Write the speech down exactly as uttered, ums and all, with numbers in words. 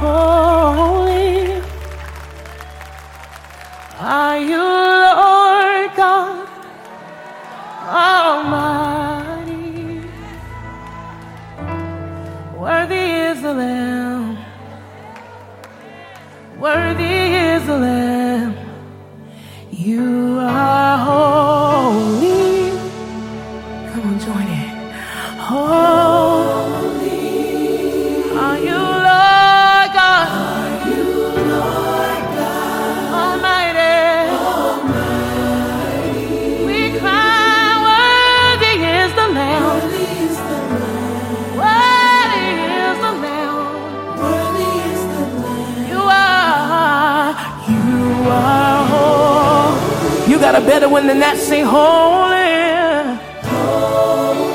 holy. Are you Lord God Almighty? Worthy is the Lamb. Worthy is the Lamb. You are holy. Come on, join it. Holy. Are you Lord God? Are you Lord God Almighty? Almighty. We cry, worthy is the Lamb. Worthy is the Lamb. Worthy is the Lamb. Worthy is the Lamb. You are, you are holy. You got a better one than that. Say holy. Holy.